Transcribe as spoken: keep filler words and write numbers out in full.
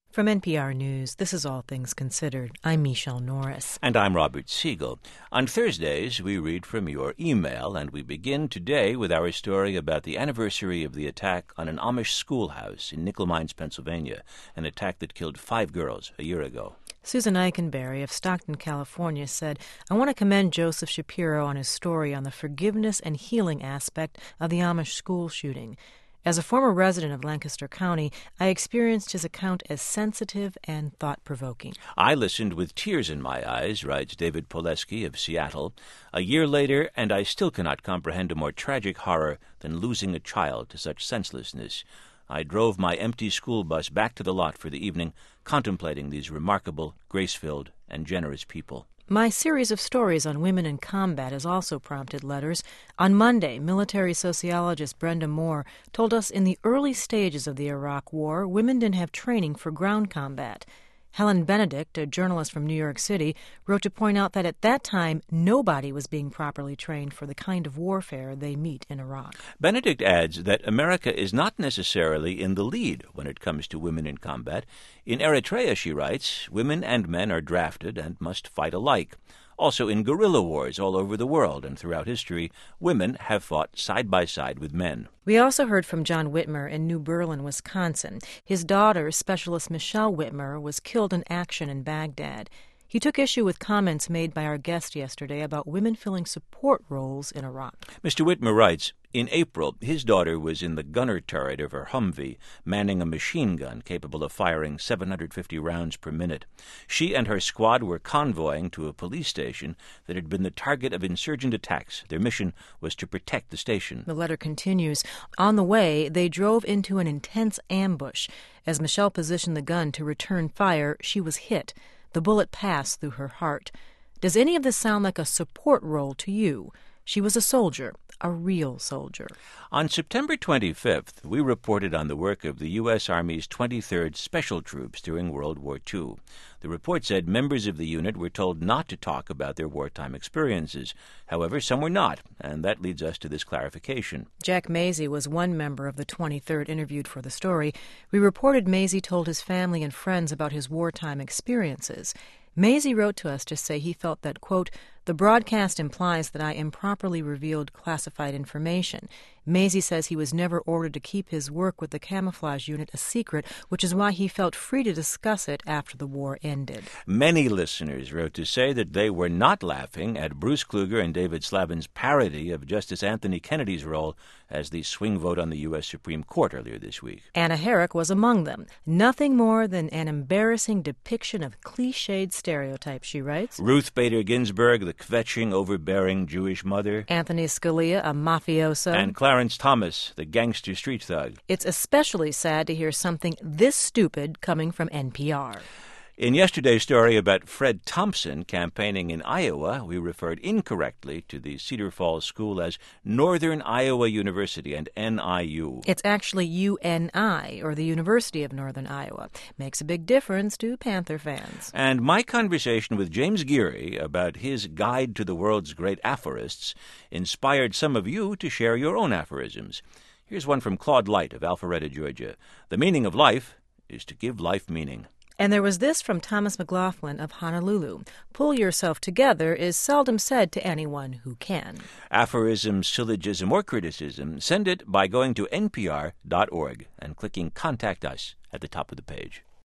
From N P R News, this is All Things Considered. I'm Michelle Norris. And I'm Robert Siegel. On Thursdays, we read from your email, and we begin today with our story about the anniversary of the attack on an Amish schoolhouse in Nickel Mines, Pennsylvania, an attack that killed five girls a year ago. Susan Eikenberry of Stockton, California, said, I want to commend Joseph Shapiro on his story on the forgiveness and healing aspect of the Amish school shooting. As a former resident of Lancaster County, I experienced his account as sensitive and thought-provoking. I listened with tears in my eyes, writes David Poleski of Seattle, a year later, and I still cannot comprehend a more tragic horror than losing a child to such senselessness. I drove my empty school bus back to the lot for the evening, contemplating these remarkable, grace-filled, and generous people. My series of stories on women in combat has also prompted letters. On Monday, military sociologist Brenda Moore told us in the early stages of the Iraq War, women didn't have training for ground combat. Helen Benedict, a journalist from New York City, wrote to point out that at that time, nobody was being properly trained for the kind of warfare they meet in Iraq. Benedict adds that America is not necessarily in the lead when it comes to women in combat. In Eritrea, she writes, women and men are drafted and must fight alike. Also in guerrilla wars all over the world and throughout history, women have fought side by side with men. We also heard from John Whitmer in New Berlin, Wisconsin. His daughter, Specialist Michelle Whitmer, was killed in action in Baghdad. He took issue with comments made by our guest yesterday about women filling support roles in Iraq. Mister Whitmer writes, in April, his daughter was in the gunner turret of her Humvee, manning a machine gun capable of firing seven hundred fifty rounds per minute. She and her squad were convoying to a police station that had been the target of insurgent attacks. Their mission was to protect the station. The letter continues. On the way, they drove into an intense ambush. As Michelle positioned the gun to return fire, she was hit. The bullet passed through her heart. Does any of this sound like a support role to you? She was a soldier, a real soldier. On September twenty-fifth, we reported on the work of the U S. Army's twenty-third Special Troops during World War Two. The report said members of the unit were told not to talk about their wartime experiences. However, some were not, and that leads us to this clarification. Jack Maisie was one member of the twenty-third interviewed for the story. We reported Maisie told his family and friends about his wartime experiences. Maisie wrote to us to say he felt that, quote, the broadcast implies that I improperly revealed classified information. Maisie says he was never ordered to keep his work with the camouflage unit a secret, which is why he felt free to discuss it after the war ended. Many listeners wrote to say that they were not laughing at Bruce Kluger and David Slavin's parody of Justice Anthony Kennedy's role as the swing vote on the U S. Supreme Court earlier this week. Anna Herrick was among them. Nothing more than an embarrassing depiction of cliched stereotypes, she writes. Ruth Bader Ginsburg, the kvetching, overbearing Jewish mother. Anthony Scalia, a mafioso. And Clarence Thomas, the gangster street thug. It's especially sad to hear something this stupid coming from N P R. In yesterday's story about Fred Thompson campaigning in Iowa, we referred incorrectly to the Cedar Falls School as Northern Iowa University and N I U. It's actually U N I, or the University of Northern Iowa. Makes a big difference to Panther fans. And my conversation with James Geary about his guide to the world's great aphorists inspired some of you to share your own aphorisms. Here's one from Claude Light of Alpharetta, Georgia. The meaning of life is to give life meaning. And there was this from Thomas McLaughlin of Honolulu. Pull yourself together is seldom said to anyone who can. Aphorism, syllogism, or criticism, send it by going to N P R dot org and clicking Contact Us at the top of the page.